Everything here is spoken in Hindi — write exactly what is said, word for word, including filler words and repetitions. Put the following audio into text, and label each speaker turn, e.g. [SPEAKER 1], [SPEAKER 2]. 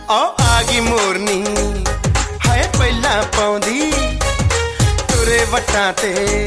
[SPEAKER 1] ओ आगी मोरनी हाय पहला पौंदी तुरे वटां ते